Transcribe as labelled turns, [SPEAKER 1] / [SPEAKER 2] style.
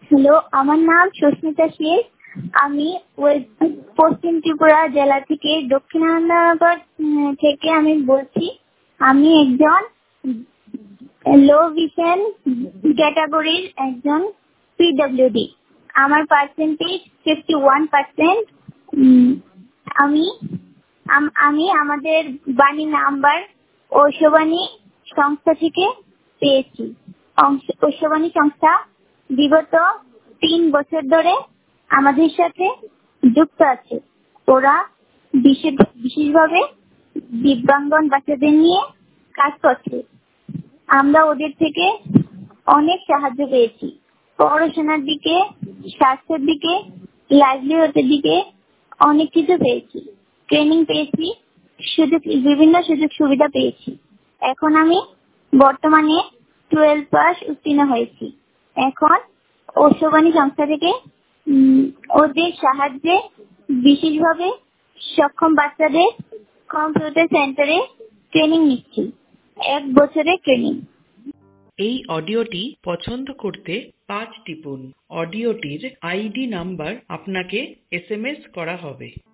[SPEAKER 1] Hello, আমার নাম সুস্মিতা শেখ। আমি পশ্চিম ত্রিপুরা জেলা থেকে দক্ষিণ আনন্দনগর থেকে আমি বলছি। আমি একজন লো ভিশন ক্যাটাগরির একজন পিডব্লিউডি। আমার পার্সেন্টেজ 51%। আমি আমি আমাদের বাণী নাম্বার ঐশবাণী সংস্থা থেকে পেয়েছি। ঐশবাণী সংস্থা বিগত 3 বছর ধরে আমাদের সাথে যুক্ত আছে। ওরা বিশেষভাবে দিব্যাঙ্গন বাচ্চাদের নিয়ে কাজ করছে। আমরা ওদের থেকে অনেক সাহায্য পেয়েছি। পড়াশোনার দিকে, স্বাস্থ্যের দিকে, লাইভলিহুডের দিকে অনেক কিছু পেয়েছি। ট্রেনিং পেয়েছি, বিভিন্ন সুযোগ সুবিধা পেয়েছি। এখন আমি বর্তমানে 12 পাস উত্তীর্ণ হয়েছি। এখন ঐশবাণী সংস্থা থেকে ওদের সাহায্যে বিশেষভাবে সক্ষম বাচ্চাদের কম্পিউটার সেন্টারে ট্রেনিং নিচ্ছি। 1 বছরের ট্রেনিং।
[SPEAKER 2] এই অডিওটি পছন্দ করতে 5 টিপুন। অডিওটির আইডি নাম্বার আপনাকে SMS করা হবে।